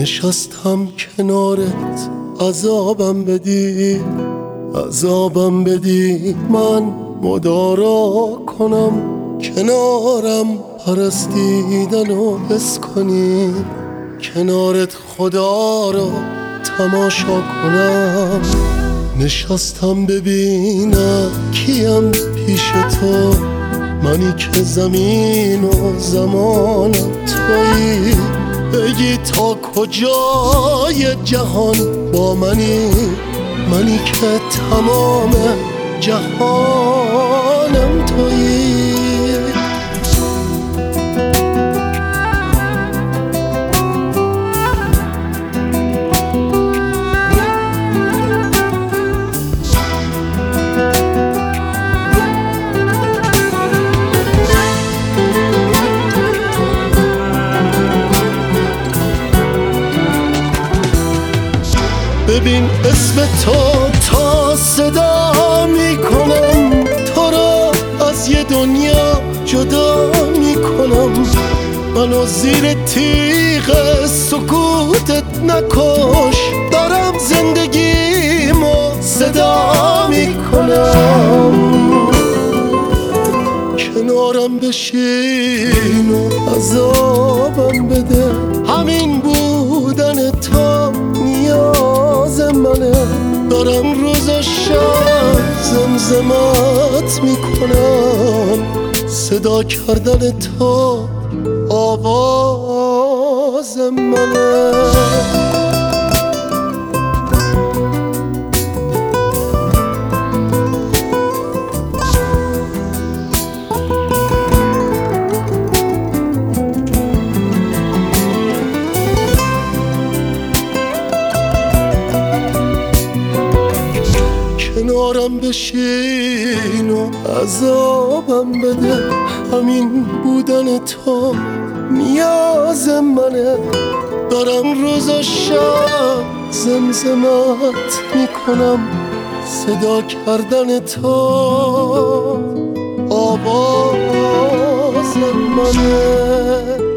نشستم کنارت عذابم بدی، عذابم بدی، من مدارا کنم کنارم پرستیدن و حس کنی، کنارت خدا را تماشا کنم. نشستم ببینم کیم پیش تو، منی که زمین و زمانم تویی، بگی تا کجای جهان با منی، منی که تمام جهانم تویی. ببین اسم تو تا صدا میکنم، تو را از یه دنیا جدا میکنم. منو زیر تیغ سکوتت نکش، دارم زندگیمو صدا میکنم. کنارم بشین و عذابم بده، همین بودن تو نیاز منه. دارم روز و شب زمزمت میکنم، صدا کردن تو آواز منه. کنارم بشین و عذابم بده، همین بودن تو نیاز منه. دارم روز و شب زمزمت میکنم، صدا کردن تو آواز منه.